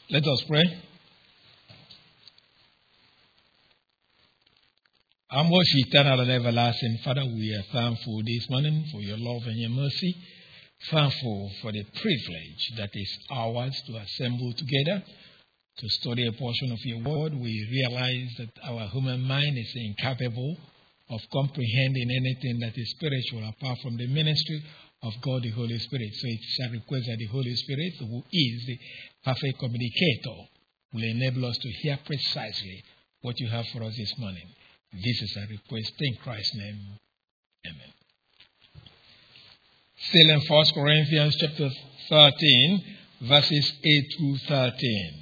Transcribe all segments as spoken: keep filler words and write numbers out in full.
Let us pray. Our most eternal and everlasting Father, we are thankful this morning for your love and your mercy. Thankful for the privilege that is ours to assemble together to study a portion of your word. We realize that our human mind is incapable of comprehending anything that is spiritual apart from the ministry of God the Holy Spirit. So it's a request that the Holy Spirit, who is the perfect communicator, will enable us to hear precisely what you have for us this morning. This is a request in Christ's name. Amen. Still in First Corinthians chapter thirteen, verses eight through thirteen.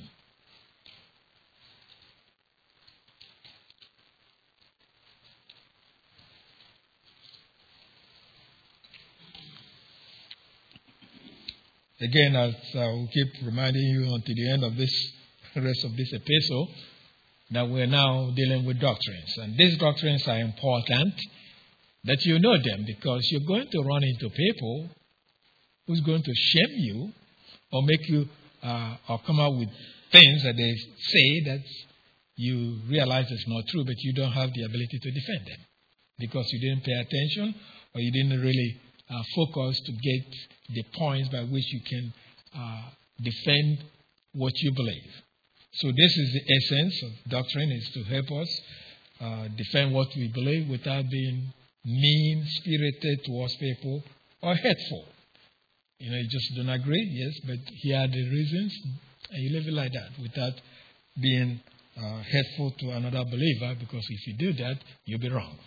Again, as I will keep reminding you until the end of this rest of this epistle, that we're now dealing with doctrines. And these doctrines are important that you know them, because you're going to run into people who's going to shame you or make you uh, or come out with things that they say that you realize is not true, but you don't have the ability to defend them because you didn't pay attention or you didn't really uh, focus to get the points by which you can uh, defend what you believe. So this is the essence of doctrine, is to help us uh, defend what we believe without being mean-spirited towards people or hateful. You know, you just don't agree, yes, but here are the reasons, and you live it like that without being uh, hateful to another believer, because if you do that, you'll be wrong.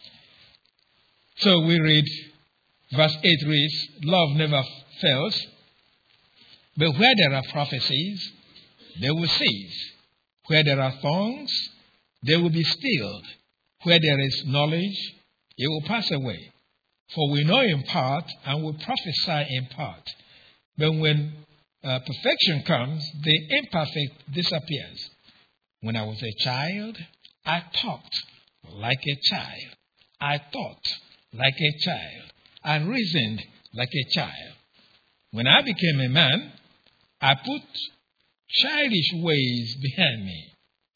So we read, verse eight reads, "Love never fails, but where there are prophecies, they will cease. Where there are tongues, they will be stilled. Where there is knowledge, it will pass away. For we know in part, and we prophesy in part. But when uh, perfection comes, the imperfect disappears. When I was a child, I talked like a child. I thought like a child. I reasoned like a child. When I became a man, I put childish ways behind me.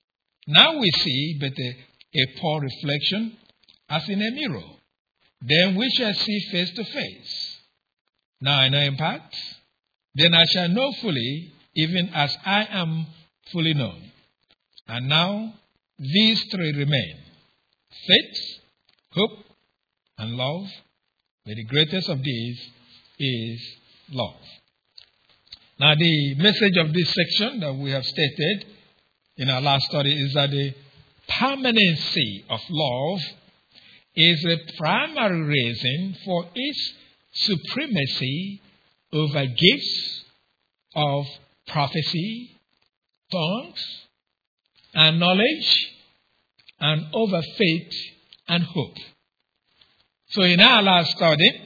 Now we see but a, a poor reflection as in a mirror. Then we shall see face to face. Now I know in part, then I shall know fully, even as I am fully known. And now these three remain: faith, hope, and love. But the greatest of these is love." Now, the message of this section that we have stated in our last study is that the permanency of love is a primary reason for its supremacy over gifts of prophecy, tongues, and knowledge, and over faith and hope. So in our last study,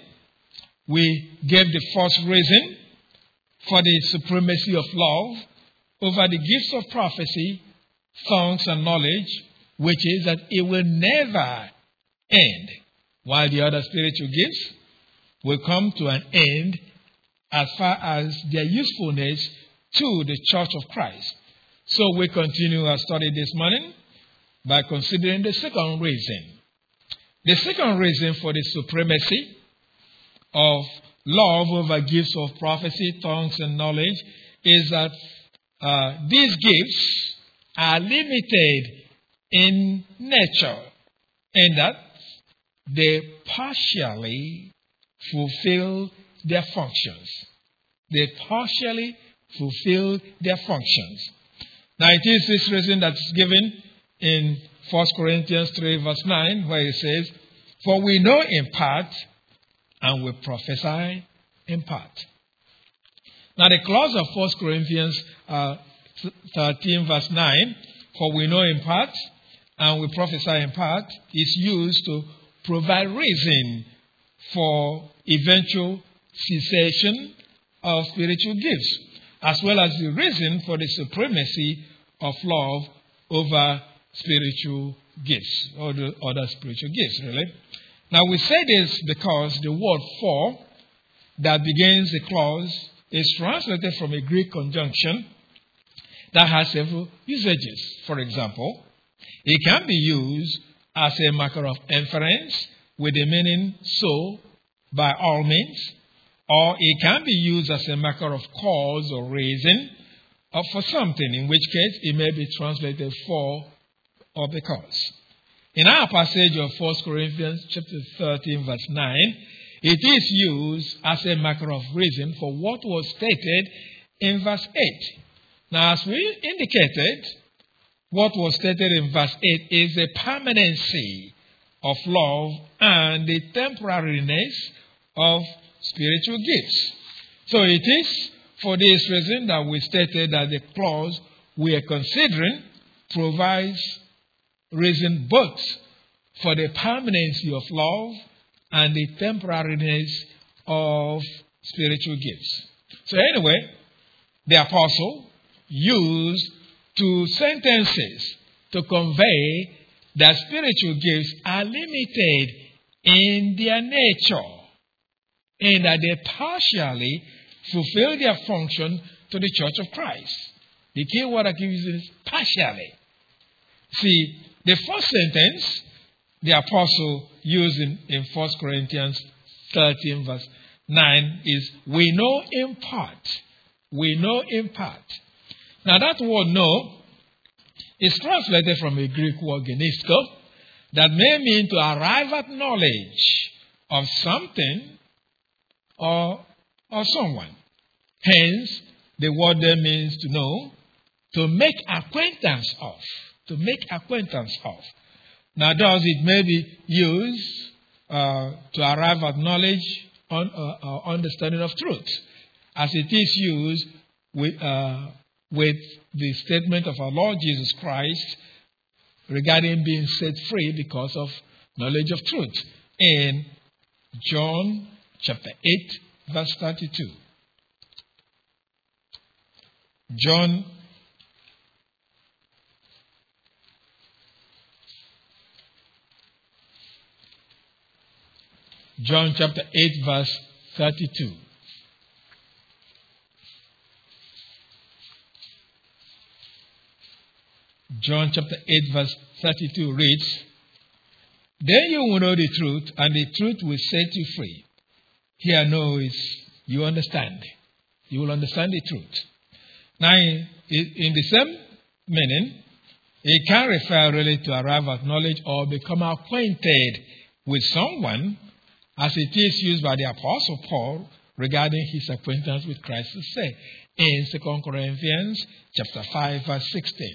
we gave the first reason for the supremacy of love over the gifts of prophecy, tongues, and knowledge, which is that it will never end, while the other spiritual gifts will come to an end as far as their usefulness to the church of Christ. So we continue our study this morning by considering the second reason. The second reason for the supremacy of love over gifts of prophecy, tongues, and knowledge is that uh, these gifts are limited in nature, in that they partially fulfill their functions. They partially fulfill their functions. Now, it is this reason that's given in First Corinthians three, verse nine, where it says, "For we know in part, and we prophesy in part." Now, the clause of First Corinthians uh, thirteen, verse nine, "For we know in part, and we prophesy in part," is used to provide reason for eventual cessation of spiritual gifts, as well as the reason for the supremacy of love over spiritual gifts, or the other spiritual gifts, really. Now, we say this because the word "for" that begins the clause is translated from a Greek conjunction, that has several usages. For example, it can be used as a marker of inference with the meaning so, by all means, or it can be used as a marker of cause or reason or for something, in which case it may be translated for or because. In our passage of First Corinthians chapter thirteen, verse nine, it is used as a marker of reason for what was stated in verse eight. Now, as we indicated, what was stated in verse eight is the permanency of love and the temporariness of spiritual gifts. So it is for this reason that we stated that the clause we are considering provides reason both for the permanency of love and the temporariness of spiritual gifts. So anyway, the apostle used two sentences to convey that spiritual gifts are limited in their nature and that they partially fulfill their function to the church of Christ. The key word I give you is partially. See, the first sentence the apostle used in, in First Corinthians thirteen verse nine is, we know in part. We know in part. Now that word know is translated from a Greek word genisko that may mean to arrive at knowledge of something or, or someone. Hence, the word there means to know, to make acquaintance of. To make acquaintance of. Now, thus, it may be used uh, to arrive at knowledge, on, uh, uh, understanding of truth, as it is used with, uh, with the statement of our Lord Jesus Christ regarding being set free because of knowledge of truth in John chapter eight, verse thirty-two. John John chapter eight, verse thirty-two. John chapter eight, verse thirty-two reads, then you will know the truth, and the truth will set you free. Here, know is you understand. You will understand the truth. Now, in, in the same meaning, it can refer really to arrive at knowledge or become acquainted with someone, as it is used by the Apostle Paul regarding his acquaintance with Christ to say in Second Corinthians chapter five, verse sixteen.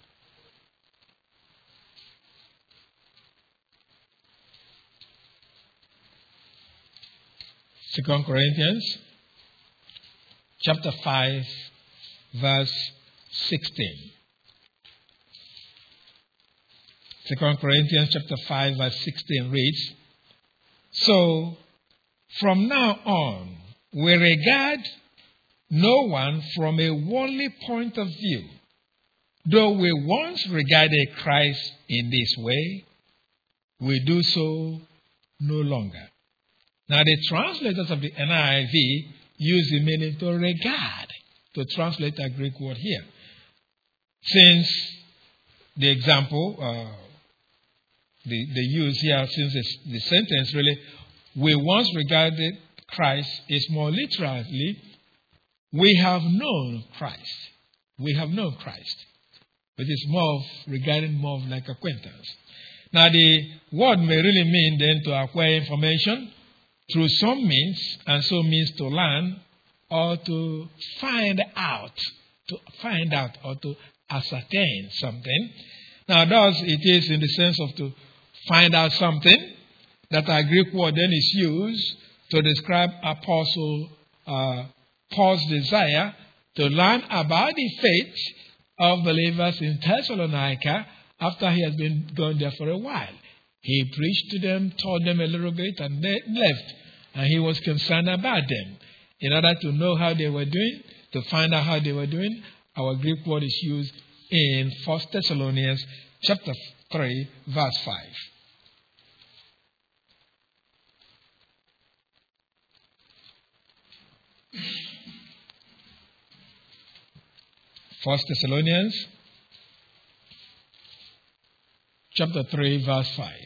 Second Corinthians chapter five, verse sixteen. Second Corinthians chapter five, verse sixteen reads, so from now on, we regard no one from a worldly point of view. Though we once regarded Christ in this way, we do so no longer. Now, the translators of the N I V use the meaning to regard to translate a Greek word here. Since the example uh, they, they use here, since the, the sentence really, we once regarded Christ, is more literally, we have known Christ. We have known Christ. But it's more of regarding more of like acquaintance. Now, the word may really mean then to acquire information through some means, and so means to learn or to find out, to find out or to ascertain something. Now, thus it is in the sense of to find out something that our Greek word then is used to describe Apostle uh, Paul's desire to learn about the faith of believers in Thessalonica after he has been gone there for a while. He preached to them, taught them a little bit, and they left. And he was concerned about them. In order to know how they were doing, to find out how they were doing, our Greek word is used in First Thessalonians chapter three, verse five. First Thessalonians chapter three, verse five.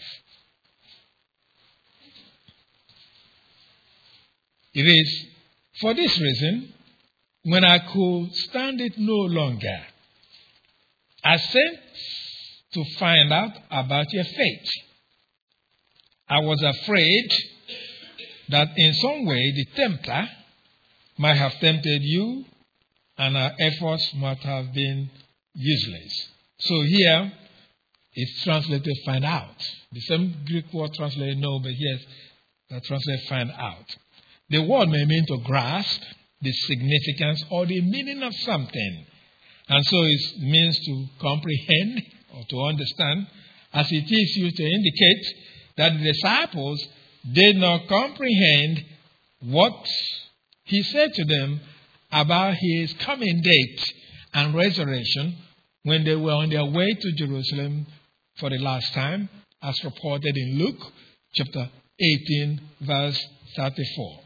It is, for this reason, when I could stand it no longer, I sent to find out about your faith. I was afraid that in some way the tempter might have tempted you and our efforts might have been useless. So here it's translated find out. The same Greek word translated know, but here it's translated find out. The word may mean to grasp the significance or the meaning of something. And so it means to comprehend or to understand, as it is used to indicate that the disciples did not comprehend what he said to them about his coming date and resurrection when they were on their way to Jerusalem for the last time, as reported in Luke chapter eighteen, verse thirty-four.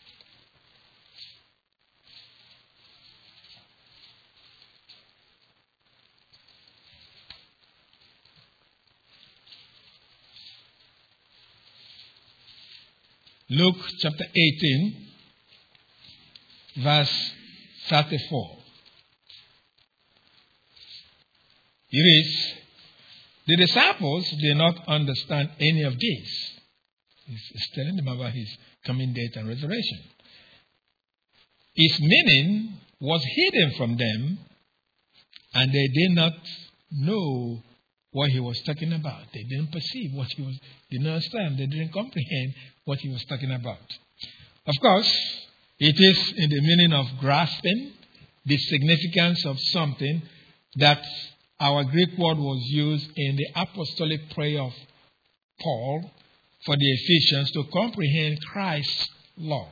Luke chapter eighteen, verse thirty-four. It is, the disciples did not understand any of this. He's telling them about his coming death and resurrection. His meaning was hidden from them, and they did not know what he was talking about. They didn't perceive what he was, didn't understand. They didn't comprehend what he was talking about. Of course, it is in the meaning of grasping the significance of something that our Greek word was used in the apostolic prayer of Paul for the Ephesians to comprehend Christ's love.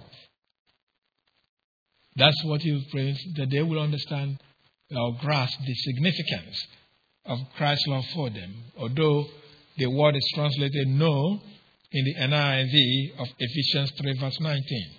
That's what he prays, that they will understand or grasp the significance of Christ's love for them. Although the word is translated know in the N I V of Ephesians three, verse nineteen.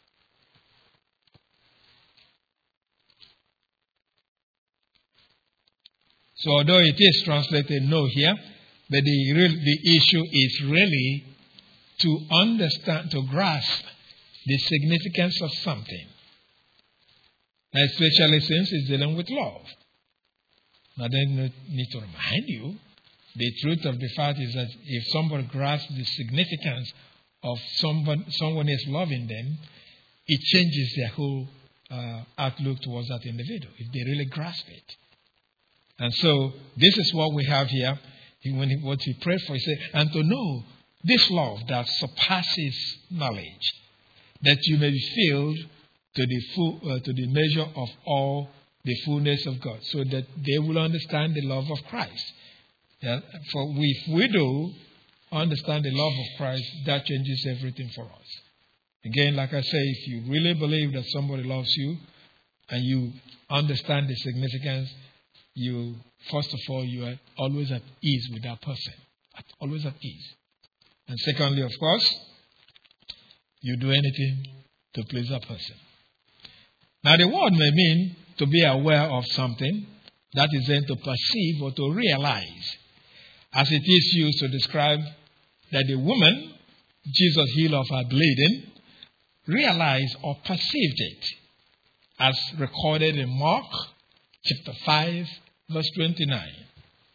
So although it is translated know here, but the, real, the issue is really to understand, to grasp the significance of something. Especially since it's dealing with love. Now, they need to remind you, the truth of the fact is that if somebody grasps the significance of someone, someone is loving them, it changes their whole uh, outlook towards that individual, if they really grasp it. And so, this is what we have here. He, when he, what he prayed for, he said, and to know this love that surpasses knowledge, that you may be filled to the full, uh, to the measure of all the fullness of God, so that they will understand the love of Christ. Yeah? For if we do understand the love of Christ, that changes everything for us. Again, like I say, if you really believe that somebody loves you and you understand the significance, you, first of all, you are always at ease with that person. Always at ease. And secondly, of course, you do anything to please that person. Now, the word may mean to be aware of something, that is then to perceive or to realize, as it is used to describe that the woman Jesus healed of her bleeding realized or perceived it, as recorded in Mark chapter five, verse twenty-nine.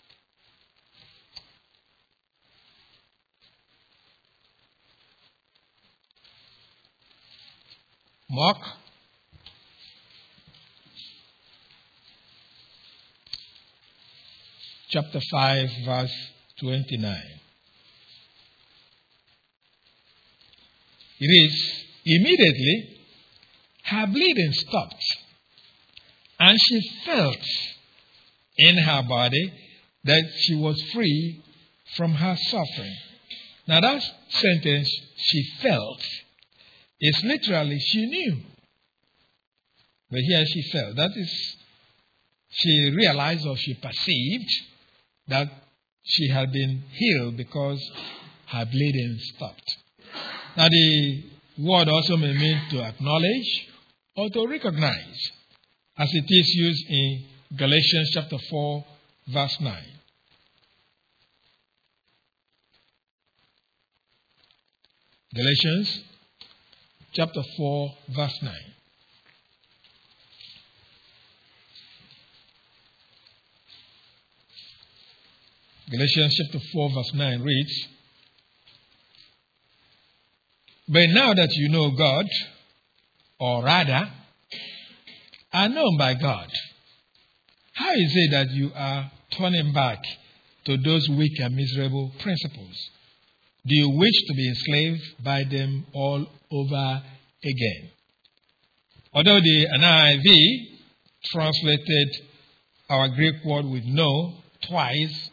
Mark chapter five, verse twenty-nine. It is, immediately her bleeding stopped, and she felt in her body that she was free from her suffering. Now that sentence, she felt, is literally she knew. But here she felt. That is, she realized or she perceived that she had been healed because her bleeding stopped. Now the word also may mean to acknowledge or to recognize, as it is used in Galatians chapter four, verse nine. Galatians chapter four, verse nine. Galatians chapter four, verse nine reads, "But now that you know God, or rather, are known by God, how is it that you are turning back to those weak and miserable principles? Do you wish to be enslaved by them all over again?" Although the N I V translated our Greek word with "know" twice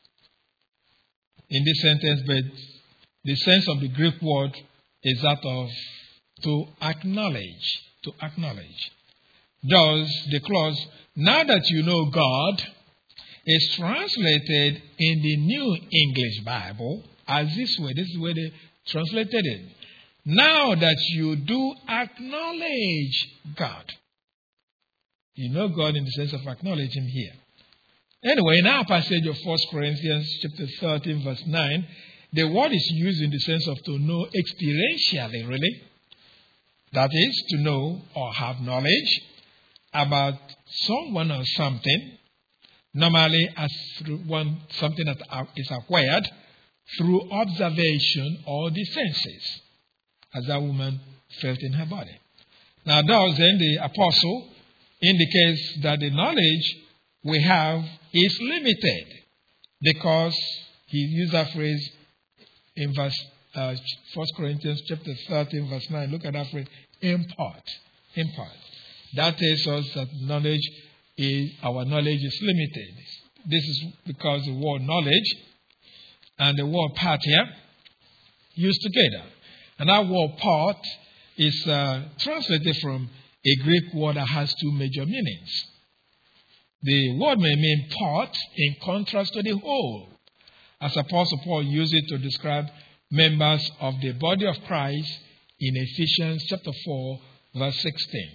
in this sentence, but the sense of the Greek word is that of to acknowledge, to acknowledge. Thus, the clause, "now that you know God," is translated in the New English Bible as this way. This is where they translated it. Now that you do acknowledge God. You know God in the sense of acknowledge Him here. Anyway, in our passage of First Corinthians chapter thirteen, verse nine, the word is used in the sense of to know experientially, really. That is, to know or have knowledge about someone or something, normally as through one something that is acquired through observation or the senses, as that woman felt in her body. Now, thus, then the apostle indicates that the knowledge we have is limited, because he used that phrase in verse uh, First Corinthians chapter thirteen, verse nine. Look at that phrase, in part. In part. That tells us that knowledge is, our knowledge is limited. This is because the word knowledge and the word part here used together. And that word part is uh, translated from a Greek word that has two major meanings. The word may mean part in contrast to the whole, as Apostle Paul used it to describe members of the body of Christ in Ephesians chapter four, verse sixteen.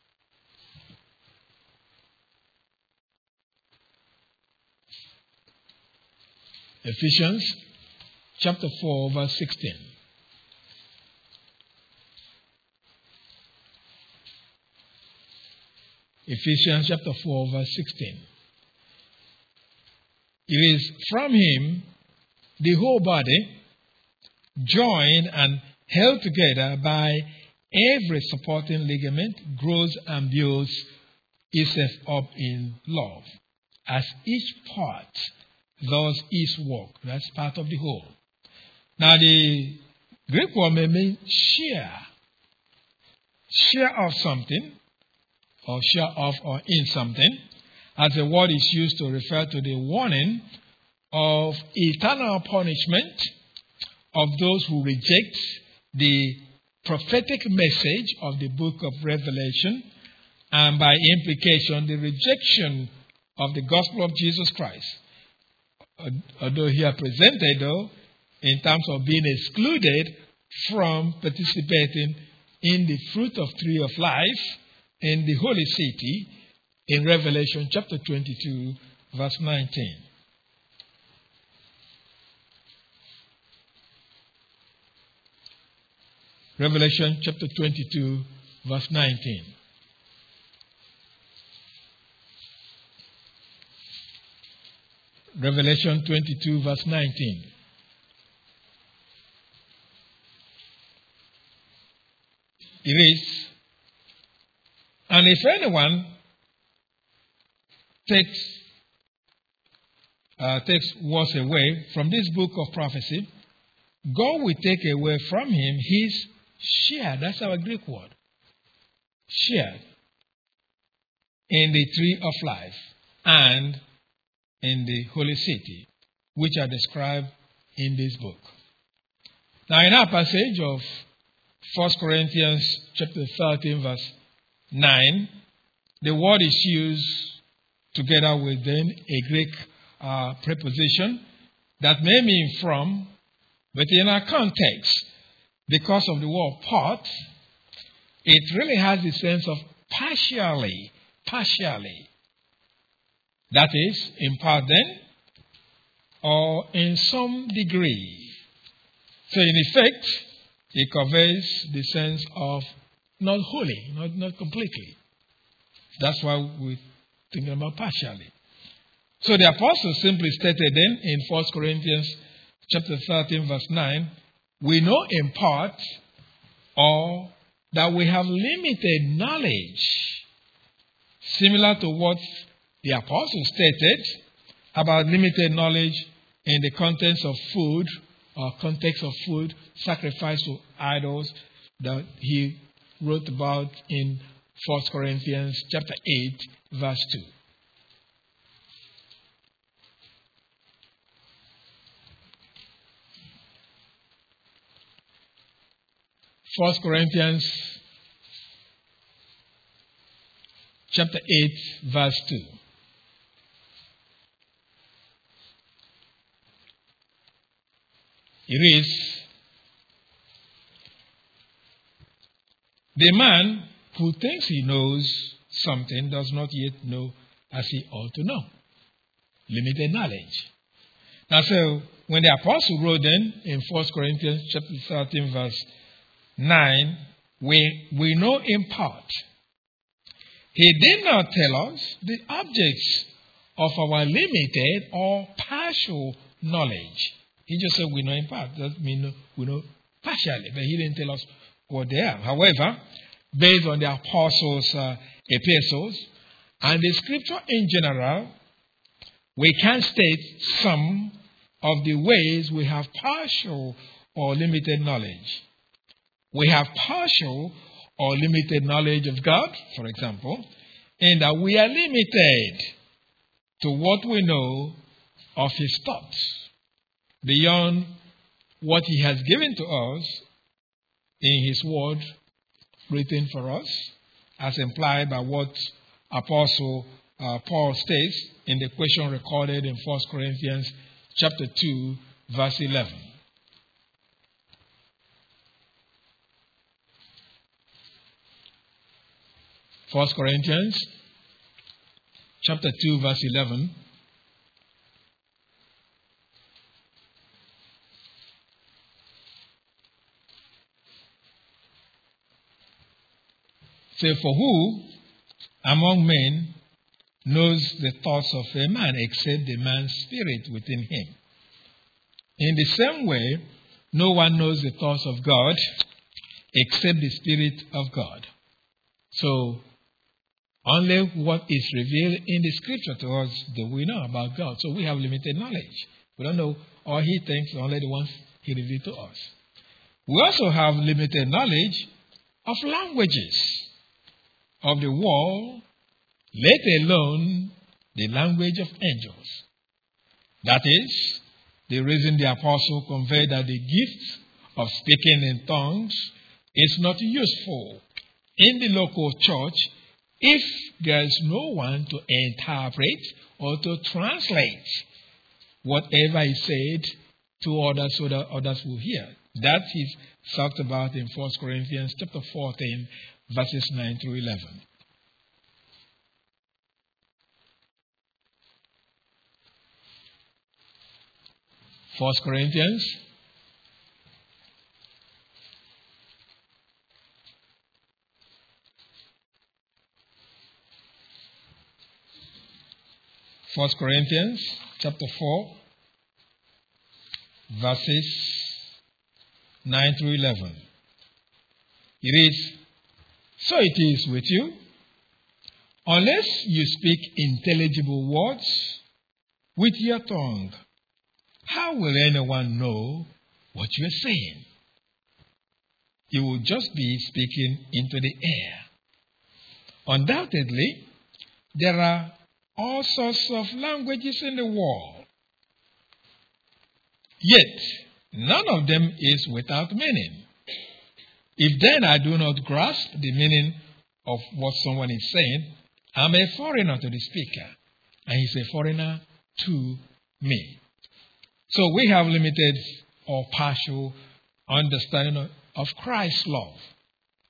Ephesians chapter four, verse sixteen. Ephesians chapter four, verse sixteen. It is from him the whole body, joined and held together by every supporting ligament, grows and builds itself up in love, as each part does its work. That's part of the whole. Now, the Greek word may mean share. Share of something, or share of or in something, as the word is used to refer to the warning of eternal punishment of those who reject the prophetic message of the book of Revelation, and by implication, the rejection of the gospel of Jesus Christ. Although here presented, though, in terms of being excluded from participating in the fruit of tree of life in the holy city in Revelation chapter twenty-two, verse nineteen. Revelation chapter twenty-two, verse nineteen. Revelation twenty-two, verse nineteen. It is, "And if anyone takes uh, takes words away from this book of prophecy, God will take away from him his share." That's our Greek word. Share in the tree of life and in the holy city, which are described in this book. Now, in our passage of First Corinthians chapter thirteen, verse nine, the word is used together with then a Greek uh, preposition that may mean from, but in our context, because of the word part, it really has the sense of partially, partially. That is, in part then, or in some degree. So in effect, it conveys the sense of not wholly, not, not completely. That's why we're thinking about partially. So the apostle simply stated then in First Corinthians chapter thirteen, verse nine, we know in part, or that we have limited knowledge, similar to what the apostle stated about limited knowledge in the contents of food, or context of food sacrificed to idols, that he wrote about in First Corinthians chapter eight, verse two. First Corinthians chapter eight, verse two. It reads, the man who thinks he knows something does not yet know as he ought to know. Limited knowledge. Now, so when the apostle wrote then in First Corinthians chapter thirteen, verse nine, we, we know in part. He did not tell us the objects of our limited or partial knowledge. He just said we know in part. That means we know partially, but he didn't tell us what they are. However, based on the apostles' uh, epistles and the scripture in general, we can state some of the ways we have partial or limited knowledge. We have partial or limited knowledge of God, for example, in that we are limited to what we know of His thoughts, beyond what He has given to us in His Word written for us, as implied by what Apostle uh, Paul states in the question recorded in First Corinthians chapter two, verse eleven. First Corinthians chapter two, verse eleven. Say, for who among men knows the thoughts of a man except the man's spirit within him? In the same way, no one knows the thoughts of God except the Spirit of God. So, only what is revealed in the Scripture to us do we know about God. So we have limited knowledge. We don't know all He thinks, only the ones He revealed to us. We also have limited knowledge of languages of the world, let alone the language of angels. That is the reason the apostle conveyed that the gift of speaking in tongues is not useful in the local church if there is no one to interpret or to translate whatever is said to others so that others will hear. That is talked about in First Corinthians chapter fourteen, verses nine through eleven. First Corinthians First Corinthians chapter four, verses nine through eleven. It reads, so it is with you, unless you speak intelligible words with your tongue, how will anyone know what you are saying? You will just be speaking into the air. Undoubtedly, there are all sorts of languages in the world. Yet, none of them is without meaning. If then I do not grasp the meaning of what someone is saying, I'm a foreigner to the speaker, and he's a foreigner to me. So we have limited or partial understanding of Christ's love.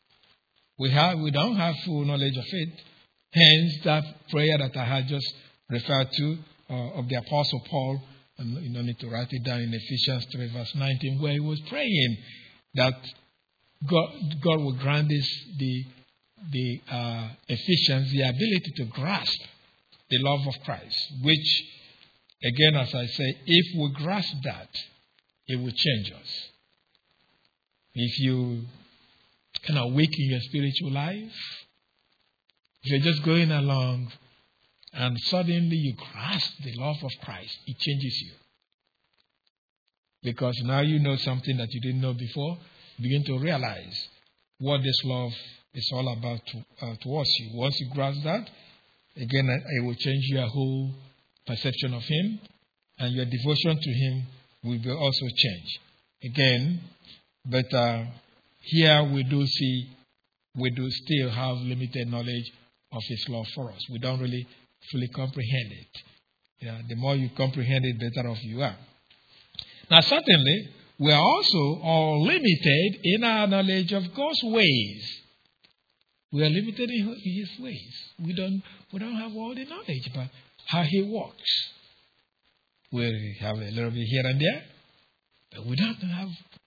We have, we don't have full knowledge of it. Hence, that prayer that I had just referred to uh, of the Apostle Paul, and you don't need to write it down, in Ephesians three verse nineteen, where he was praying that God, God will grant this, the, the uh, Ephesians the ability to grasp the love of Christ, which, again, as I say, if we grasp that, it will change us. If you kind of weak in your spiritual life, if you're just going along and suddenly you grasp the love of Christ, it changes you. Because now you know something that you didn't know before. You begin to realize what this love is all about to, uh, towards you. Once you grasp that, again, it will change your whole perception of Him, and your devotion to Him will be also change. Again, but uh, here we do see, we do still have limited knowledge of His love for us. We don't really fully comprehend it. Yeah, the more you comprehend it, better off you are. Now, certainly, we are also all limited in our knowledge of God's ways. We are limited in His ways. We don't, we don't have all the knowledge about how He works. We have a little bit here and there, but we don't have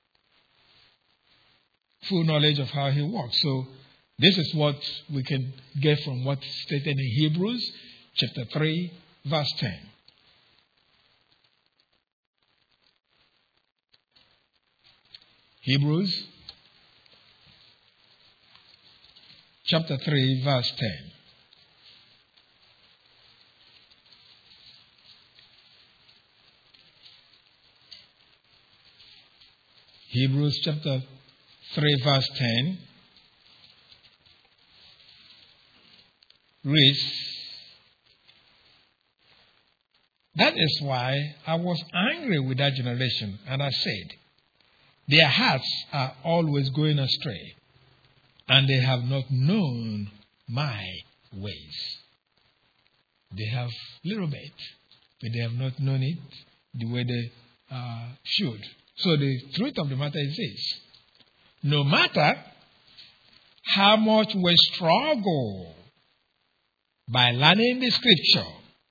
full knowledge of how He works. So, this is what we can get from what's stated in Hebrews chapter three, verse ten. Hebrews chapter three, verse ten. Hebrews chapter three, verse ten reads, "That is why I was angry with that generation, and I said, their hearts are always going astray, and they have not known my ways." They have little bit, but they have not known it the way they uh, should. So the truth of the matter is this: no matter how much we struggle by learning the Scripture,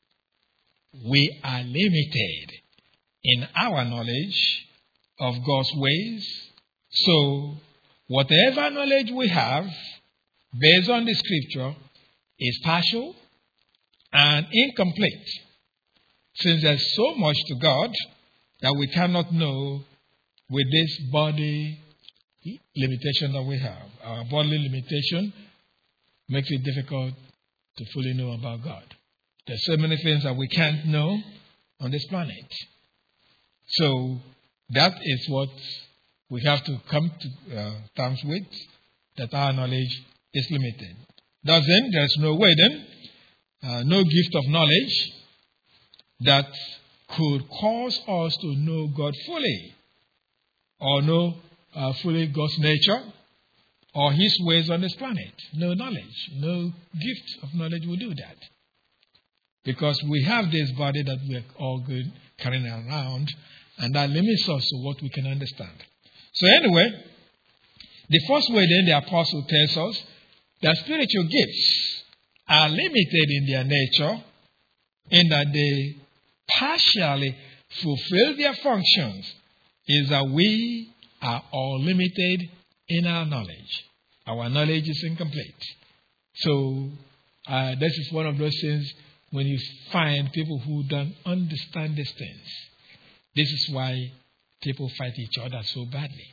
we are limited in our knowledge of God's ways. So, whatever knowledge we have based on the Scripture is partial and incomplete, since there's so much to God that we cannot know with this body limitation that we have. Our bodily limitation makes it difficult to fully know about God. There's so many things that we can't know on this planet. So that is what we have to come to uh, terms with, that our knowledge is limited. Thus then, there's no way then, uh, no gift of knowledge that could cause us to know God fully, or know uh, fully God's nature, or His ways on this planet. No knowledge, no gift of knowledge will do that. Because we have this body that we are all good carrying around, and that limits us to what we can understand. So anyway, the first way then the apostle tells us that spiritual gifts are limited in their nature, in that they partially fulfill their functions, is that we are all limited in our knowledge. Our knowledge is incomplete. So uh, this is one of those things when you find people who don't understand these things. This is why people fight each other so badly.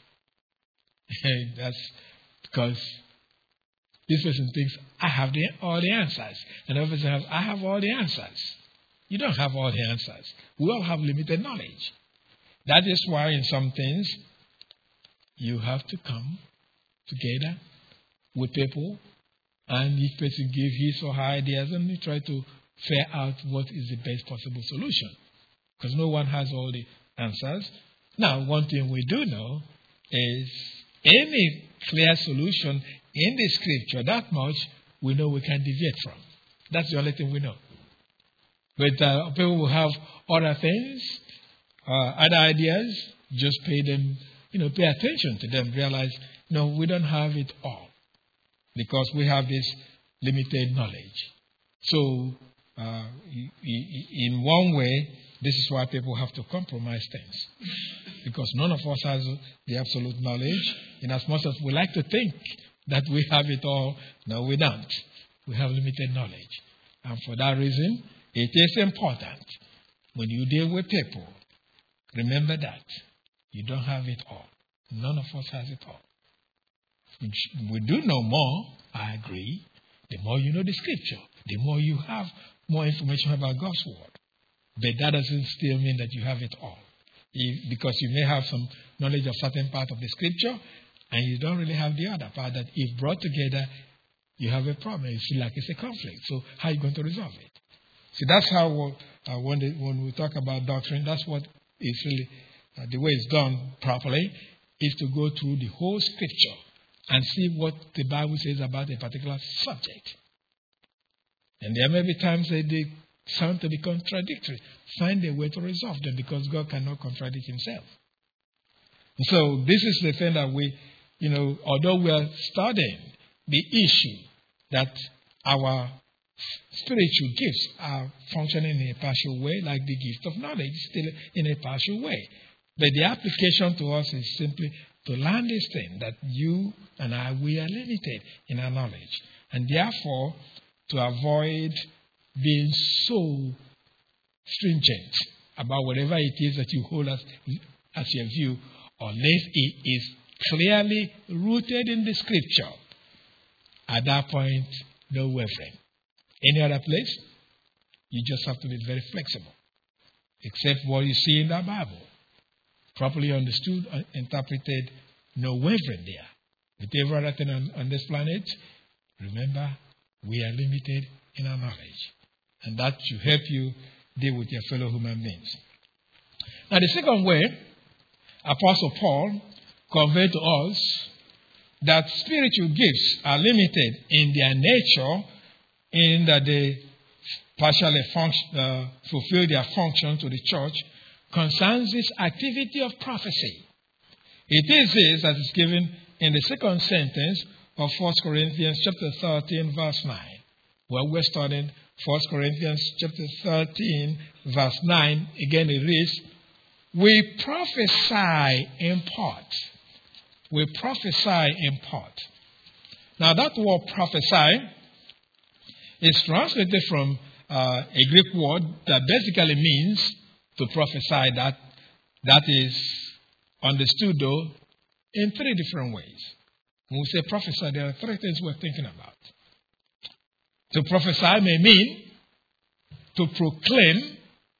That's because this person thinks, I have the, all the answers. And the other person has, I have all the answers. You don't have all the answers. We all have limited knowledge. That is why in some things, you have to come together with people, and each person give his or her ideas, and we try to figure out what is the best possible solution. Because no one has all the answers. Now, one thing we do know is any clear solution in the Scripture, that much we know we can deviate from. That's the only thing we know. But uh, people will have other things, uh, other ideas, just pay them, you know, pay attention to them, realize, no, we don't have it all, because we have this limited knowledge. So uh, in one way, this is why people have to compromise things. Because none of us has the absolute knowledge. In as much as we like to think that we have it all, no, we don't. We have limited knowledge. And for that reason, it is important when you deal with people, remember that you don't have it all. None of us has it all. We do know more, I agree. The more you know the scripture, the more you have more information about God's word. But that doesn't still mean that you have it all. If, because you may have some knowledge of certain part of the scripture, and you don't really have the other part that if brought together, you have a problem. You feel like it's a conflict. So how are you going to resolve it? See, that's how uh, when, the, when we talk about doctrine, that's what is really, uh, the way it's done properly, is to go through the whole scripture and see what the Bible says about a particular subject. And there may be times that they sound to be contradictory. Find a way to resolve them because God cannot contradict himself. And so this is the thing that we, you know, although we are studying the issue that our spiritual gifts are functioning in a partial way, like the gift of knowledge, still in a partial way. But the application to us is simply to learn this thing, that you and I, we are limited in our knowledge. And therefore, to avoid being so stringent about whatever it is that you hold as, as your view, unless it is clearly rooted in the scripture. At that point, no wavering. Any other place, you just have to be very flexible. Except what you see in the Bible. Properly understood, interpreted, no wavering there. With every other thing on, on this planet, remember, we are limited in our knowledge. And that should help you deal with your fellow human beings. Now, the second way, Apostle Paul conveyed to us that spiritual gifts are limited in their nature, in that they partially function, uh, fulfill their function to the church, concerns this activity of prophecy. It is this that is given in the second sentence of First Corinthians chapter thirteen, verse nine. Well, we're studying First Corinthians chapter thirteen, verse nine. Again, it reads, we prophesy in part. We prophesy in part. Now, that word prophesy is translated from uh, a Greek word that basically means to prophesy. That that is understood, though, in three different ways. When we say prophesy, there are three things we're thinking about. To prophesy may mean to proclaim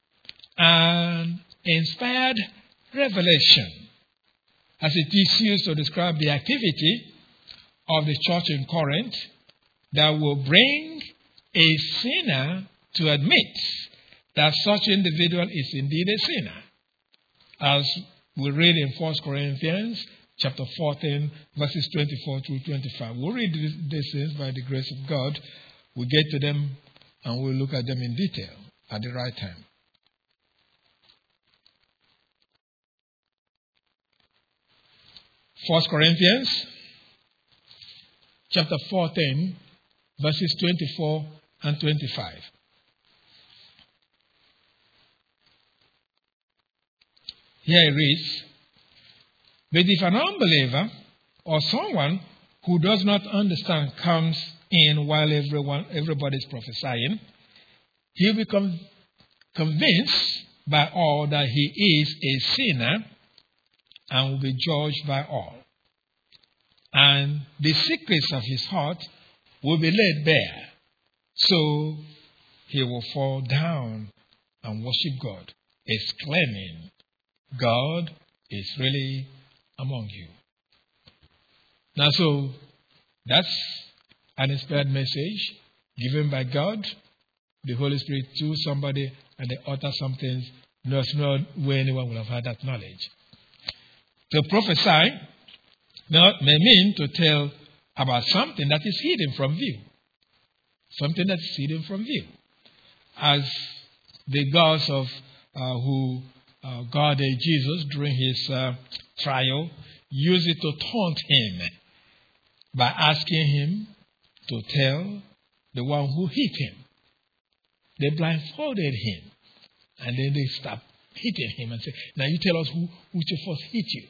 an inspired revelation, as it is used to describe the activity of the church in Corinth that will bring a sinner to admit that such individual is indeed a sinner. As we read in First Corinthians chapter fourteen, verses twenty-four through twenty-five. We'll read these things by the grace of God. We'll get to them and we'll look at them in detail at the right time. First Corinthians chapter fourteen, verses twenty-four and twenty-five. Here it reads, but if an unbeliever or someone who does not understand comes in while everyone, everybody is prophesying, he becomes convinced by all that he is a sinner and will be judged by all. And the secrets of his heart will be laid bare. So he will fall down and worship God, exclaiming, God is really among you. Now, so that's an inspired message given by God, the Holy Spirit, to somebody, and they utter some things. There's no way anyone will have had that knowledge. To prophesy now may mean to tell about something that is hidden from view. Something that is hidden from view. As the gods of uh, who uh, guarded Jesus during his uh, trial used it to taunt him by asking him to tell the one who hit him. They blindfolded him. And then they stopped hitting him and said, now you tell us who, which of us hit you.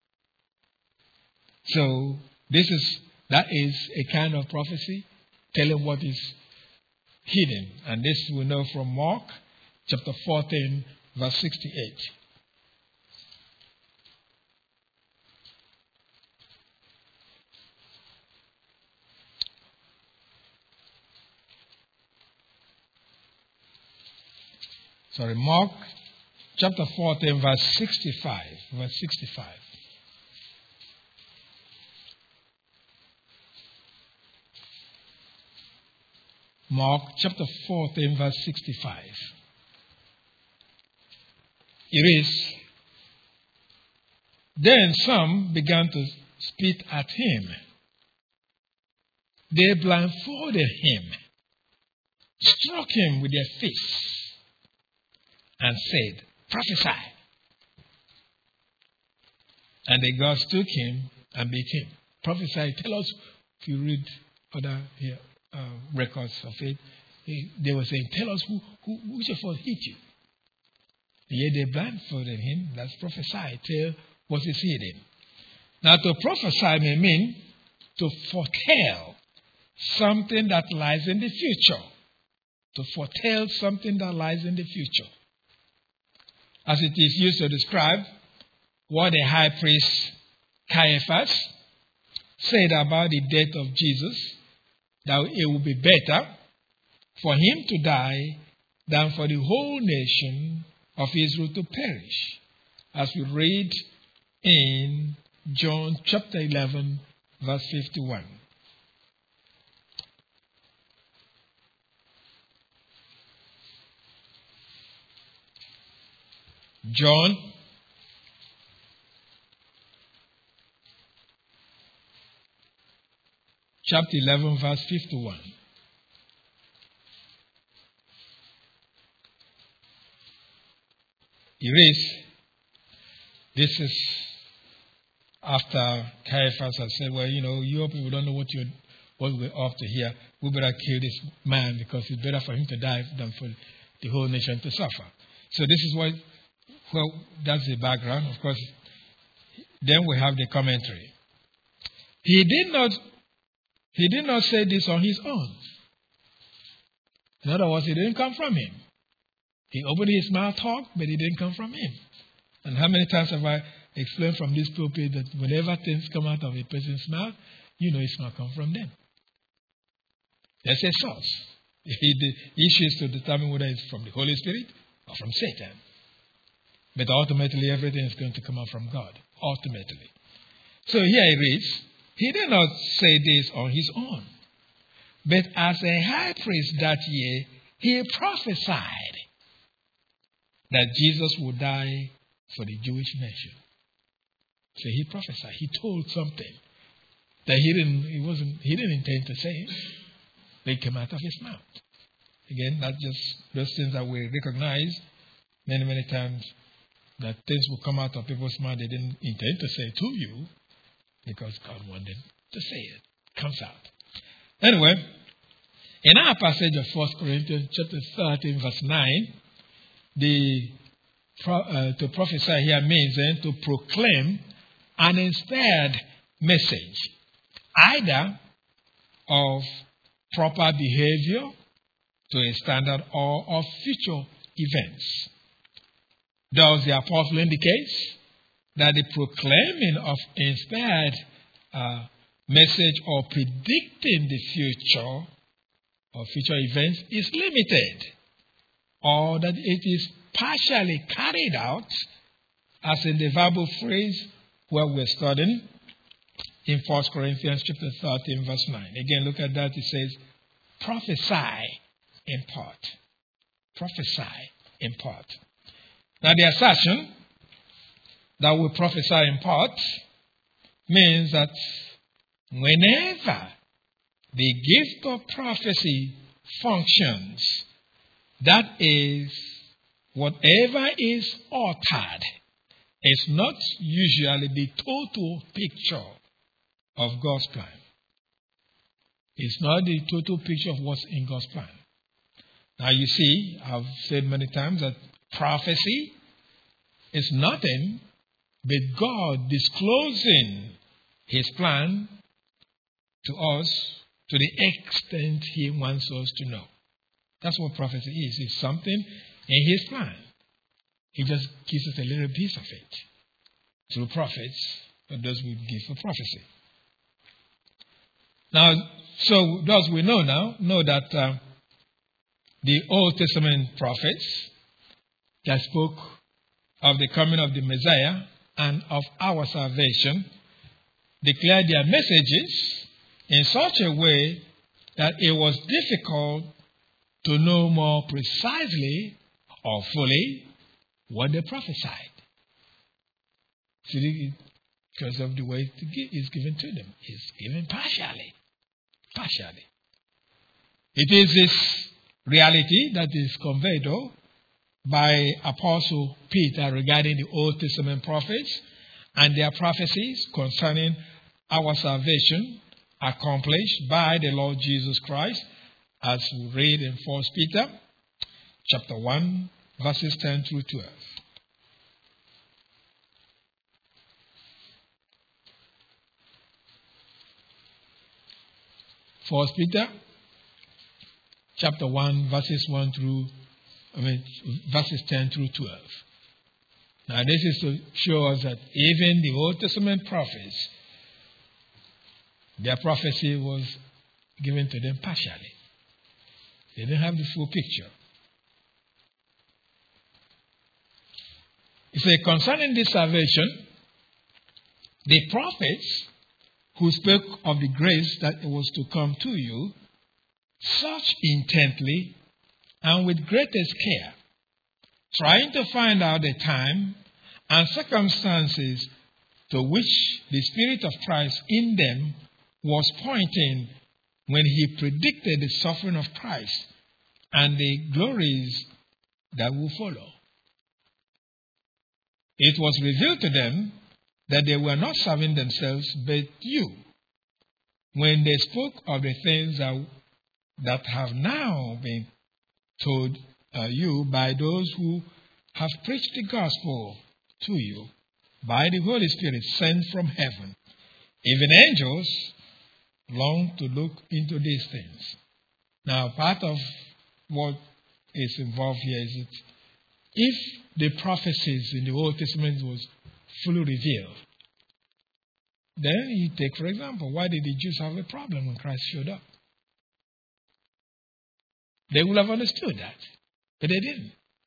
So this is, that is a kind of prophecy, telling what is hidden. And this we know from Mark chapter fourteen, verse sixty-eight. Sorry, Mark chapter fourteen, verse sixty-five. Verse sixty-five. Mark chapter fourteen, verse sixty-five. It is, then some began to spit at him. They blindfolded him, struck him with their fists, and said, prophesy. And the gods took him and beat him. Prophesy, tell us, if you read other here, uh, records of it, they were saying, tell us who, who which of us hit you. Yet they blindfolded him, that's prophesy, tell what is hidden. Now to prophesy may mean to foretell something that lies in the future. To foretell something that lies in the future. As it is used to describe what the high priest Caiaphas said about the death of Jesus, that it would be better for him to die than for the whole nation of Israel to perish. As we read in John chapter eleven, verse fifty-one. John chapter eleven, verse fifty-one. It reads, this is after Caiaphas had said, well, you know, you people don't know what you're what we're after here. We better kill this man because it's better for him to die than for the whole nation to suffer. So this is what, well, that's the background. Of course, then we have the commentary. He did not, he did not say this on his own. In other words, it didn't come from him. He opened his mouth, talked, but it didn't come from him. And how many times have I explained from this pulpit that whenever things come out of a person's mouth, you know it's not come from them. There's a source. The issue is to determine whether it's from the Holy Spirit or from Satan. But ultimately, everything is going to come out from God. Ultimately. So here it reads, he did not say this on his own. But as a high priest that year, he prophesied that Jesus would die for the Jewish nation. So he prophesied. He told something that he didn't. He wasn't. He didn't intend to say. They came out of his mouth. Again, that's just those things that we recognize many, many times. That things will come out of people's mouth they didn't intend to say to you, because God wanted to say it. It comes out. Anyway, in our passage of First Corinthians chapter thirteen, verse nine. The uh, to prophesy here means then to proclaim an inspired message, either of proper behavior to a standard or of future events. Thus, the apostle indicates that the proclaiming of inspired uh, message or predicting the future or future events is limited, or that it is partially carried out, as in the verbal phrase where we're studying in First Corinthians chapter thirteen, verse nine. Again, look at that. It says, prophesy in part. Prophesy in part. Now, the assertion that we prophesy in part means that whenever the gift of prophecy functions, that is, whatever is uttered is not usually the total picture of God's plan. It's not the total picture of what's in God's plan. Now you see, I've said many times that prophecy is nothing but God disclosing his plan to us to the extent he wants us to know. That's what prophecy is. It's something in his plan. He just gives us a little piece of it through prophets, but those we give for prophecy. Now, so those we know now, know that uh, the Old Testament prophets that spoke of the coming of the Messiah and of our salvation declared their messages in such a way that it was difficult to know more precisely or fully what they prophesied. See, because of the way it's given to them. It's given partially. Partially. It is this reality that is conveyed, though, by Apostle Peter regarding the Old Testament prophets and their prophecies concerning our salvation accomplished by the Lord Jesus Christ, as we read in First Peter chapter one, verses ten through twelve. First Peter chapter one, verses one through, I mean, verses ten through twelve. Now, this is to show us that even the Old Testament prophets, their prophecy was given to them partially. They didn't have the full picture. It says, concerning this salvation, the prophets who spoke of the grace that was to come to you, searched intently and with greatest care, trying to find out the time and circumstances to which the Spirit of Christ in them was pointing when he predicted the suffering of Christ and the glories that will follow. It was revealed to them that they were not serving themselves but you, when they spoke of the things that, that have now been told uh, you by those who have preached the gospel to you by the Holy Spirit sent from heaven. Even angels long to look into these things. Now, part of what is involved here is that if the prophecies in the Old Testament was fully revealed, then you take, for example, why did the Jews have a problem when Christ showed up? They would have understood that, but they didn't.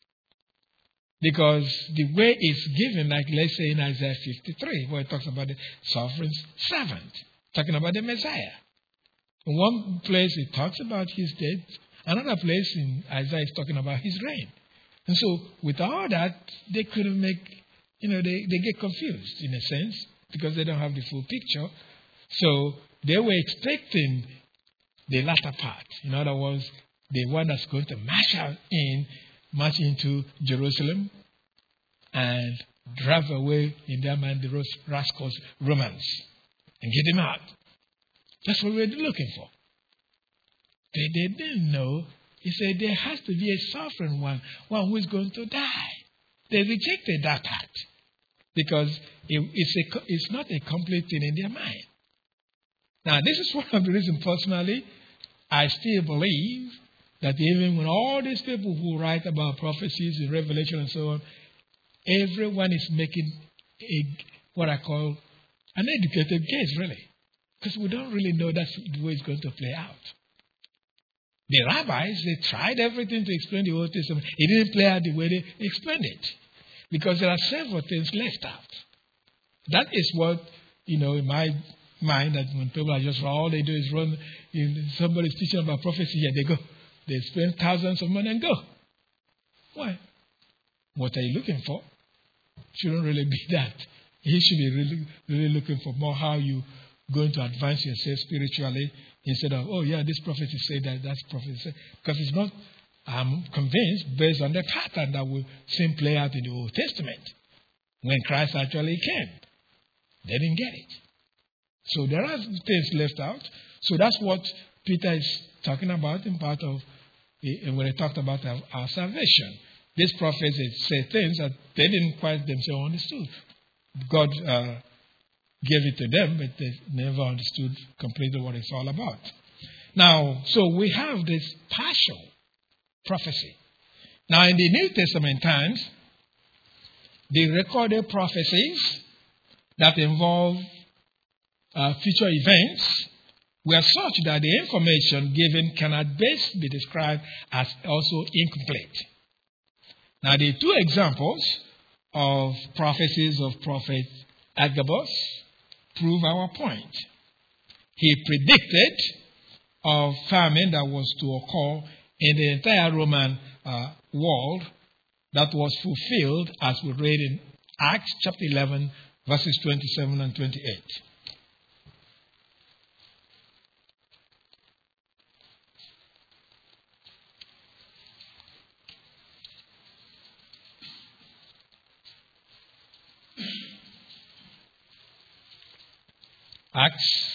Because the way it's given, like let's say in Isaiah fifty-three, where it talks about the sovereign servant, talking about the Messiah. In one place it talks about his death, another place in Isaiah is talking about his reign. And so with all that, they couldn't make, you know, they, they get confused in a sense because they don't have the full picture. So they were expecting the latter part. In other words, the one that's going to march out in, march into Jerusalem and drive away in their mind the rascals, Romans, and get them out. That's what we're looking for. They, they didn't know. He said there has to be a sovereign one, one who is going to die. They rejected that part because it, it's, a, it's not a complete thing in their mind. Now, this is one of the reasons personally I still believe that even when all these people who write about prophecies in Revelation and so on, everyone is making a, what I call an educated guess, really. Because we don't really know that's the way it's going to play out. The rabbis, they tried everything to explain the Old Testament. It didn't play out the way they explained it. Because there are several things left out. That is what, you know, in my mind, that when people are just, all they do is run, you know, somebody's teaching about prophecy, here they go. They spend thousands of money and go. Why? What are you looking for? Shouldn't really be that. You should be really, really looking for more how you going to advance yourself spiritually instead of, oh yeah, this prophecy said that, that's prophecy said. Because it's not, I'm convinced, based on the pattern that will seem play out in the Old Testament. When Christ actually came, they didn't get it. So there are things left out. So that's what Peter is talking about in part of And when they talked about our, our salvation, these prophets say things that they didn't quite themselves understood. God uh, gave it to them, but they never understood completely what it's all about. Now, so we have this partial prophecy. Now, in the New Testament times, the recorded prophecies that involve uh, future events were such that the information given cannot best be described as also incomplete. Now, the two examples of prophecies of Prophet Agabus prove our point. He predicted of famine that was to occur in the entire Roman uh, world that was fulfilled as we read in Acts chapter eleven, verses twenty-seven and twenty-eight. Acts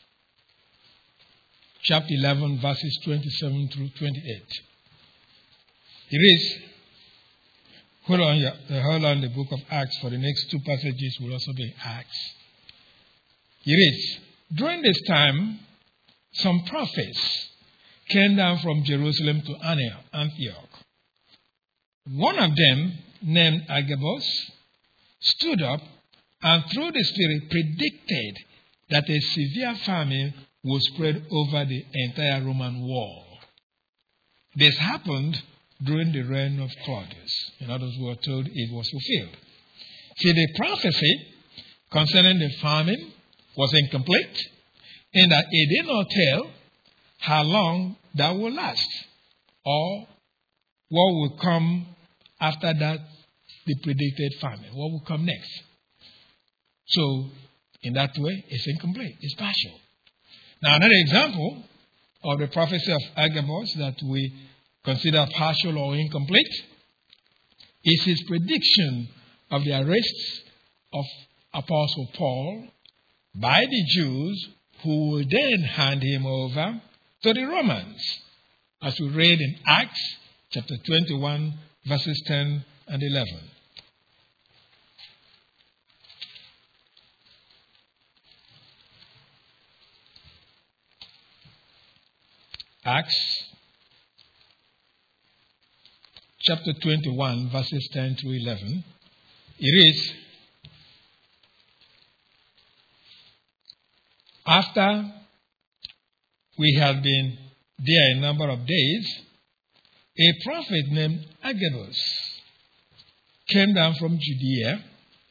chapter eleven, verses twenty-seven through twenty-eight. It is, hold on, uh, hold on the book of Acts, for the next two passages will also be Acts. It is, during this time, some prophets came down from Jerusalem to Antioch. One of them, named Agabus, stood up and through the Spirit predicted that a severe famine would spread over the entire Roman world. This happened during the reign of Claudius. In other words, we were told it was fulfilled. See, the prophecy concerning the famine was incomplete in that it did not tell how long that will last or what will come after that, the predicted famine. What will come next? So, in that way, it's incomplete. It's partial. Now, another example of the prophecy of Agabus that we consider partial or incomplete is his prediction of the arrest of Apostle Paul by the Jews, who will then hand him over to the Romans, as we read in Acts chapter twenty-one, verses ten and eleven. Acts chapter twenty-one, verses ten to eleven. It is, after we had been there a number of days, a prophet named Agabus came down from Judea.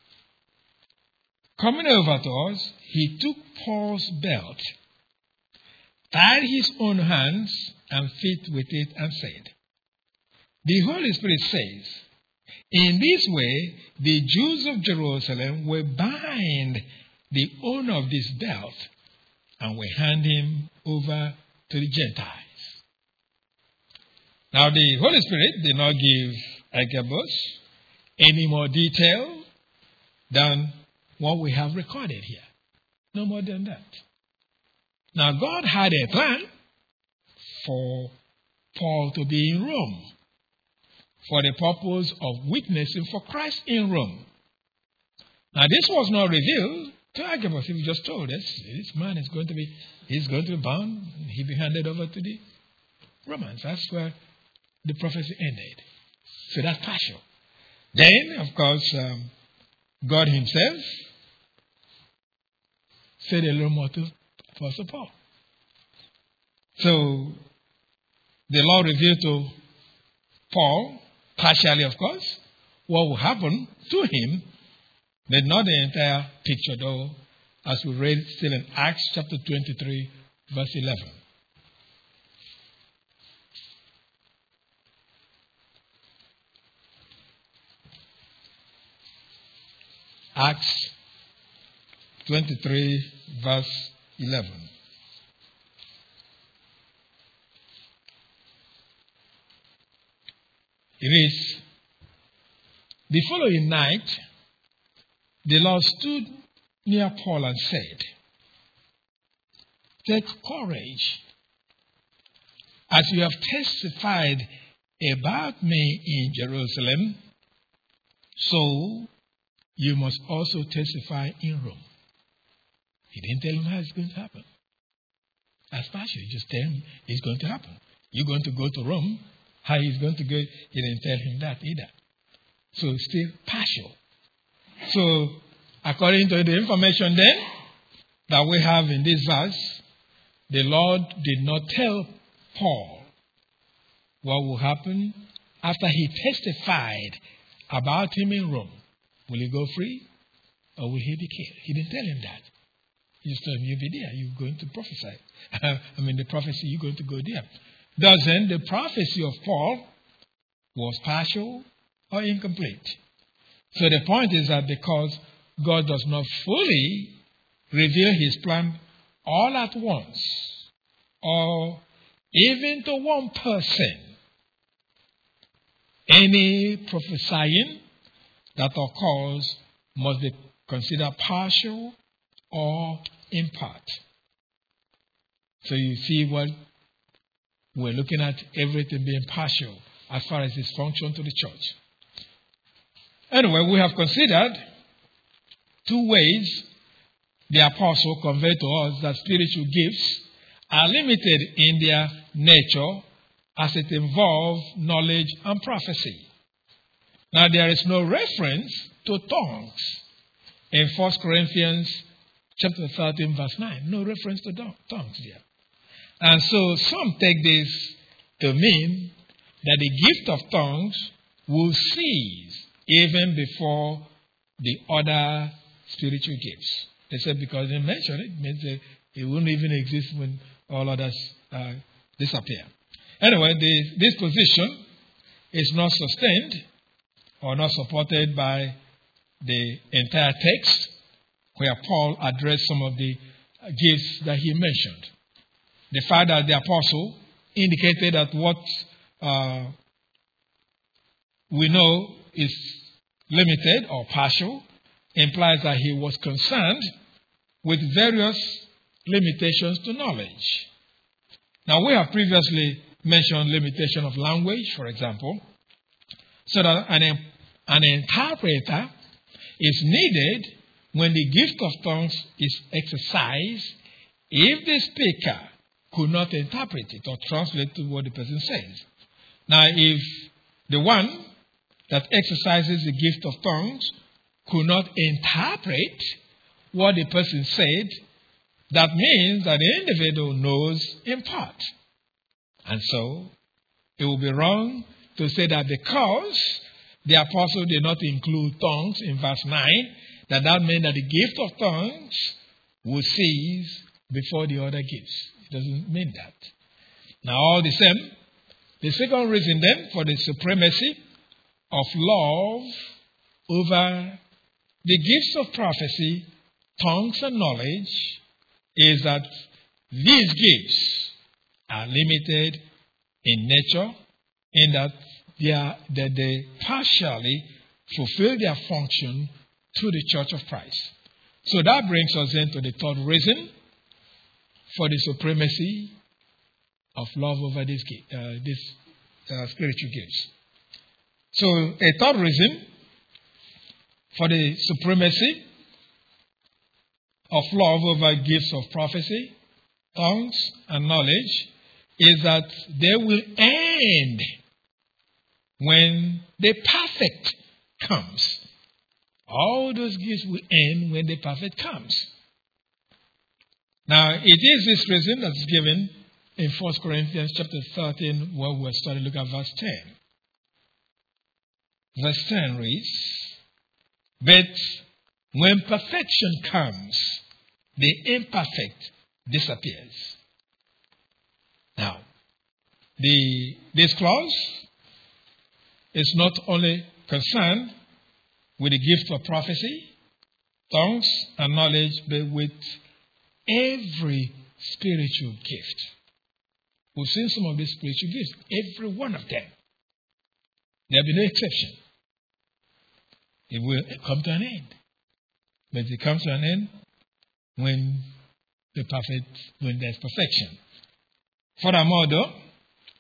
Coming over to us, he took Paul's belt, tied his own hands and feet with it, and said, "The Holy Spirit says, in this way the Jews of Jerusalem will bind the owner of this belt and will hand him over to the Gentiles." Now, the Holy Spirit did not give Agabus any more detail than what we have recorded here. No more than that. Now, God had a plan for Paul to be in Rome for the purpose of witnessing for Christ in Rome. Now, this was not revealed to Agabus. He was just told us, this man is going to be, he's going to be bound, he'll be handed over to the Romans. That's where the prophecy ended. So that's partial. Then, of course, um, God himself said a little more to Apostle Paul. So, the Lord revealed to Paul, partially of course, what will happen to him, but not the entire picture though, as we read still in Acts chapter twenty-three, verse eleven. Acts twenty-three, verse eleven. It is, the following night, the Lord stood near Paul and said, "Take courage. as you have testified about me in Jerusalem, so you must also testify in Rome. He didn't tell him how it's going to happen. As partial, just tell him it's going to happen. You're going to go to Rome. How he's going to go, he didn't tell him that either. So it's still partial. So, according to the information then that we have in this verse, the Lord did not tell Paul what will happen after he testified about him in Rome. Will he go free or will he be killed? He didn't tell him that. He just told him, you'll be there. You're going to prophesy. I mean, the prophecy, you're going to go there. Thus then, the prophecy of Paul was partial or incomplete. So the point is that because God does not fully reveal his plan all at once, or even to one person, any prophesying that occurs must be considered partial or in part. So you see what we're looking at, everything being partial as far as its function to the church. Anyway, we have considered two ways the apostle conveyed to us that spiritual gifts are limited in their nature as it involves knowledge and prophecy. Now, there is no reference to tongues in First Corinthians chapter thirteen, verse nine. No reference to tongues there. And so some take this to mean that the gift of tongues will cease even before the other spiritual gifts. They said because they mentioned it, it means that it wouldn't even exist when all others uh, disappear. Anyway, the, this position is not sustained or not supported by the entire text where Paul addressed some of the gifts that he mentioned. The fact that the apostle indicated that what uh, we know is limited or partial implies that he was concerned with various limitations to knowledge. Now, we have previously mentioned limitation of language, for example, so that an, an interpreter is needed when the gift of tongues is exercised if the speaker could not interpret it or translate to what the person says. Now, if the one that exercises the gift of tongues could not interpret what the person said, that means that the individual knows in part. And so, it would be wrong to say that because the apostle did not include tongues in verse nine, that that meant that the gift of tongues would cease before the other gifts. It doesn't mean that. Now, all the same, the second reason then for the supremacy of love over the gifts of prophecy, tongues, and knowledge is that these gifts are limited in nature in that they, are, that they partially fulfill their function to the church of Christ. So that brings us into the third reason for the supremacy of love over these uh, these uh, spiritual gifts. So a third reason for the supremacy of love over gifts of prophecy, tongues, and knowledge is that they will end when the perfect comes. All those gifts will end when the perfect comes. Now, it is this reason that's given in First Corinthians chapter thirteen, where we're starting to look at verse ten. Verse ten reads, "But when perfection comes, the imperfect disappears." Now, the, this clause is not only concerned with the gift of prophecy, tongues, and knowledge, but with every spiritual gift. We've seen some of these spiritual gifts, every one of them. There will be no exception. It will come to an end. But it comes to an end when the perfect, when there's perfection. Furthermore, though,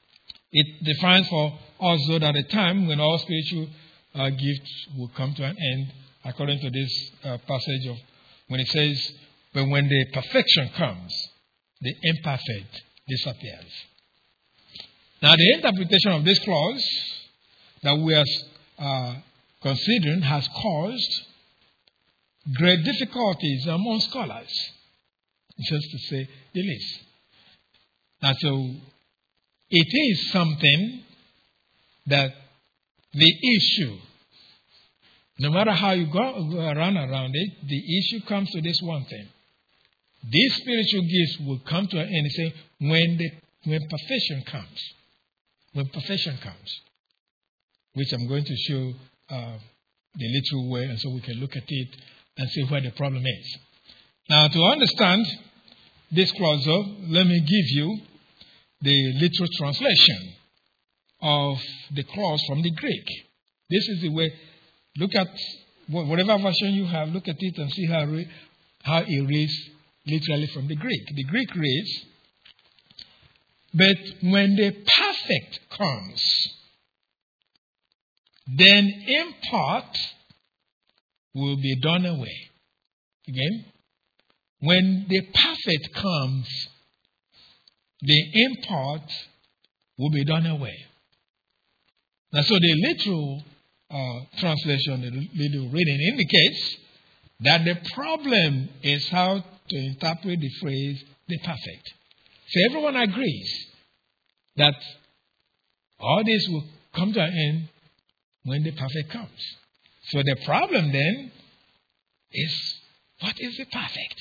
It defines for us though that a time when all spiritual uh, gifts will come to an end, according to this uh, passage of when it says, but when the perfection comes, the imperfect disappears. Now, the interpretation of this clause that we are uh, considering has caused great difficulties among scholars, just to say the least. Now, so it is something that the issue, no matter how you go, go around around it, the issue comes to this one thing. These spiritual gifts will come to an end, say, when the when perfection comes. When perfection comes. Which I'm going to show uh, the literal way, and so we can look at it and see where the problem is. Now, to understand this clause, though, let me give you the literal translation of the clause from the Greek. This is the way. Look at whatever version you have, look at it and see how, re, how it reads literally from the Greek. The Greek reads, but when the perfect comes, then in part will be done away. Again, when the perfect comes, the in part will be done away. Now, so the literal uh, translation, the literal reading indicates that the problem is how to interpret the phrase the perfect. So everyone agrees that all this will come to an end when the perfect comes. So the problem then is, what is the perfect?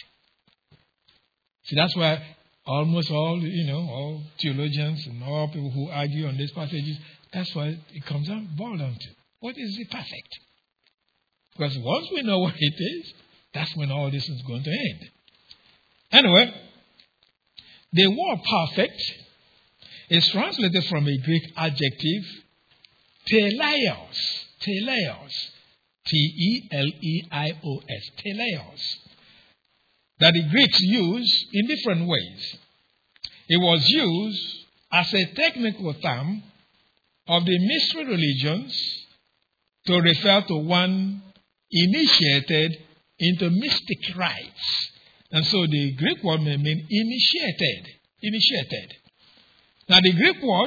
So that's why almost all, you know, all theologians and all people who argue on these passages, that's why it comes down, boiled down to. What is the perfect? Because once we know what it is, that's when all this is going to end. Anyway, the word perfect is translated from a Greek adjective, teleios. Teleios. T E L E I O S. Teleios. That the Greeks use in different ways. It was used as a technical term of the mystery religions to refer to one initiated into mystic rites. And so the Greek word may mean initiated. Initiated. Now the Greek word,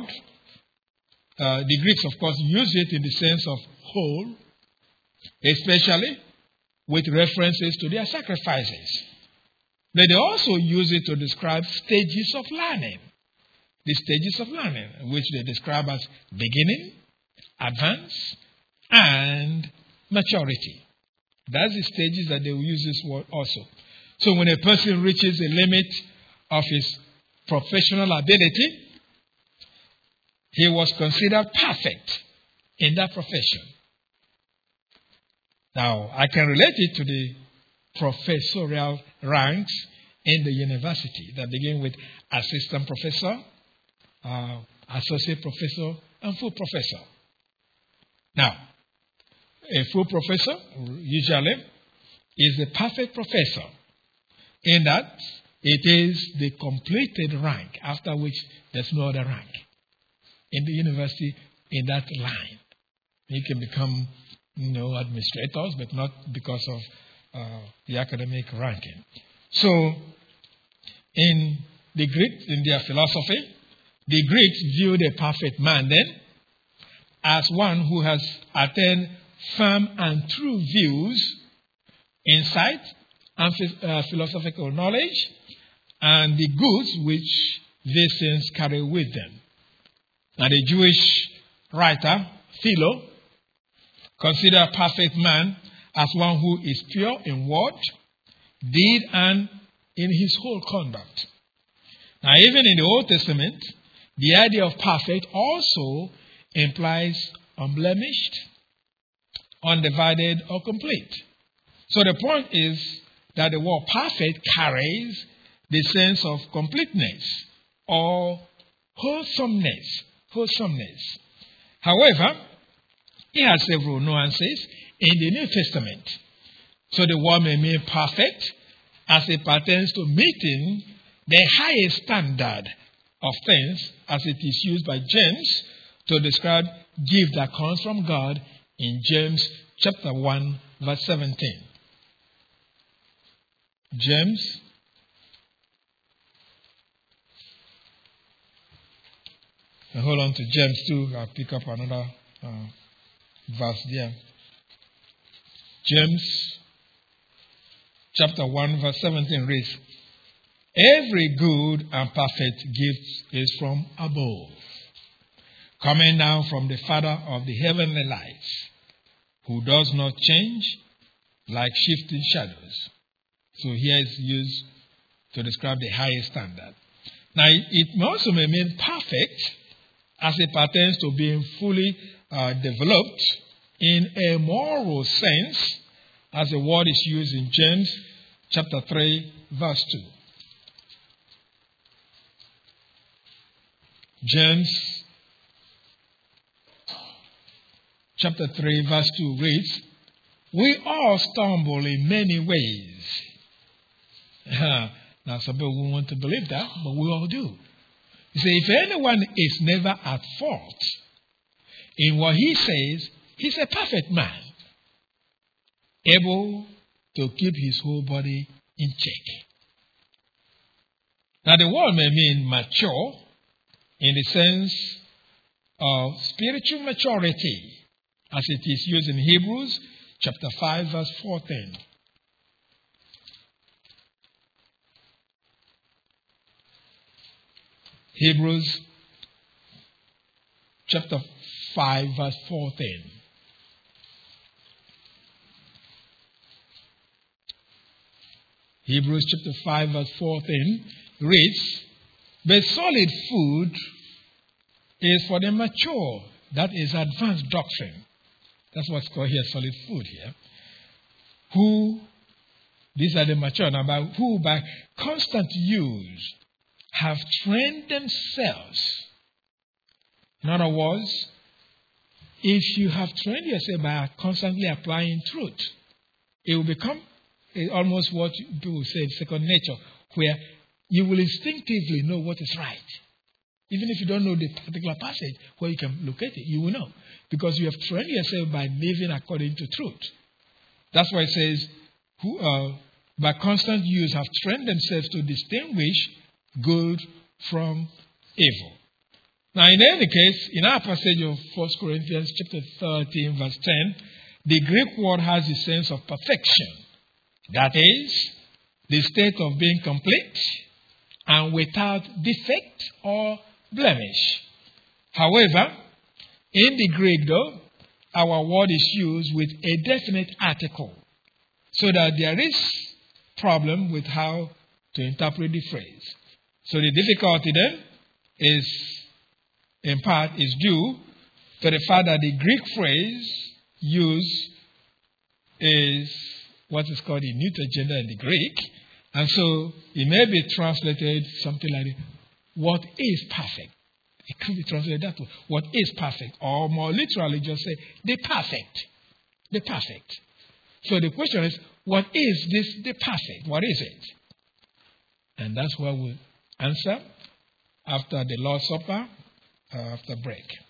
uh, the Greeks of course use it in the sense of whole, especially with references to their sacrifices. But they also use it to describe stages of learning. The stages of learning, which they describe as beginning, advance, and maturity. That's the stages that they will use this word also. So when a person reaches a limit of his professional ability, he was considered perfect in that profession. Now, I can relate it to the professorial ranks in the university that begin with assistant professor, uh, associate professor, and full professor. Now, a full professor usually is the perfect professor in that it is the completed rank after which there's no other rank in the university in that line. You can become, you know, administrators, but not because of uh, the academic ranking. So, in the Greeks, in their philosophy, the Greeks viewed a perfect man then as one who has attained firm and true views, insight, and uh, philosophical knowledge, and the goods which these things carry with them. Now, the Jewish writer, Philo, considered a perfect man as one who is pure in word, deed, and in his whole conduct. Now, even in the Old Testament, the idea of perfect also implies unblemished, undivided, or complete. So the point is that the word perfect carries the sense of completeness or wholesomeness. Wholesomeness. However, it has several nuances in the New Testament. So the word may mean perfect as it pertains to meeting the highest standard of things, as it is used by James to describe gift that comes from God in James chapter one, verse seventeen. James and hold on to James two. I'll pick up another uh, verse there. James chapter one, verse seventeen reads, "Every good and perfect gift is from above, coming down from the Father of the heavenly lights, who does not change like shifting shadows." So here is used to describe the highest standard. Now, it also may mean perfect as it pertains to being fully uh, developed in a moral sense, as the word is used in James chapter three, verse two. James chapter three, verse two reads, "We all stumble in many ways." Now, some people won't want to believe that, but we all do. You see, if anyone is never at fault in what he says, he's a perfect man, able to keep his whole body in check. Now, the word may mean mature in the sense of spiritual maturity, as it is used in Hebrews chapter five, verse fourteen. Hebrews chapter five, verse fourteen. Hebrews chapter five, verse fourteen reads, "But solid food is for the mature," that is advanced doctrine. That's what's called here solid food here. Who, these are the mature now, by, who by constant use have trained themselves. In other words, if you have trained yourself by constantly applying truth, it will become almost what people say second nature, where you will instinctively know what is right. Even if you don't know the particular passage where you can locate it, you will know. Because you have trained yourself by living according to truth. That's why it says, who uh, by constant use have trained themselves to distinguish good from evil. Now, in any case, in our passage of First Corinthians chapter thirteen, verse ten, the Greek word has the sense of perfection. That is, the state of being complete and without defect or blemish. However, in the Greek, though, our word is used with a definite article, so that there is problem with how to interpret the phrase. So the difficulty then is, in part, is due to the fact that the Greek phrase used is what is called the neuter gender in the Greek. And so it may be translated something like, "What is perfect?" It could be translated that way. What is perfect? Or more literally, just say, the perfect. The perfect. So the question is, what is this, the perfect? What is it? And that's what we'll answer after the Lord's Supper, uh, after break.